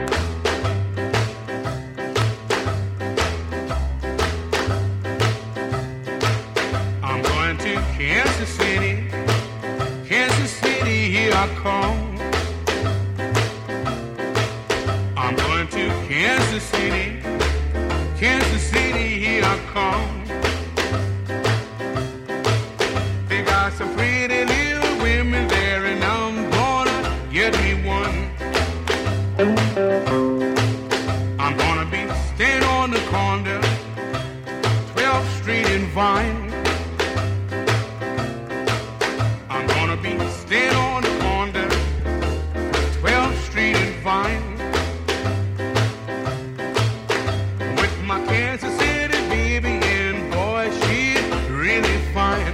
I'm going to Kansas City. Kansas City, here I come. I'm going to Kansas City. Kansas City, here I come. They got some pretty little women there, and I'm gonna get me one. I'm gonna be staying on the corner, 12th Street and Vine. I'm gonna be staying on the corner, 12th Street and Vine. With my Kansas City baby, and boy, she's really fine.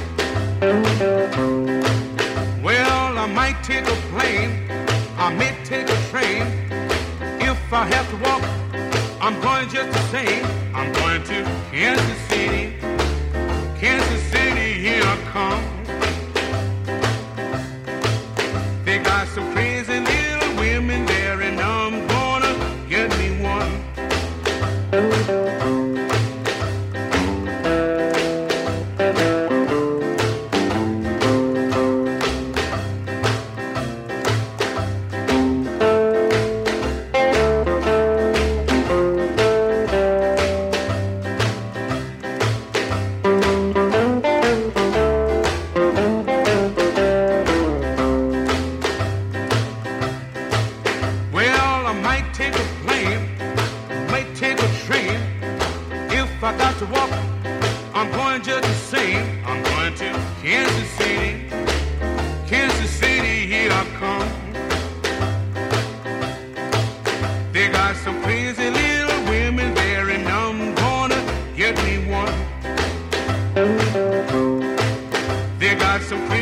Well, I might take a plane, I may take a train. If I have to walk, I'm going just the same. I'm going to Kansas City. Kansas City, here I come. They got some crazy little women there, and I'm gonna get me one. Well, I might take a plane, might take a train. If I got to walk, I'm going just the same. I'm going to Kansas City. Kansas City, here I come. They got some crazy little women there, and I'm gonna get me one. They got some crazy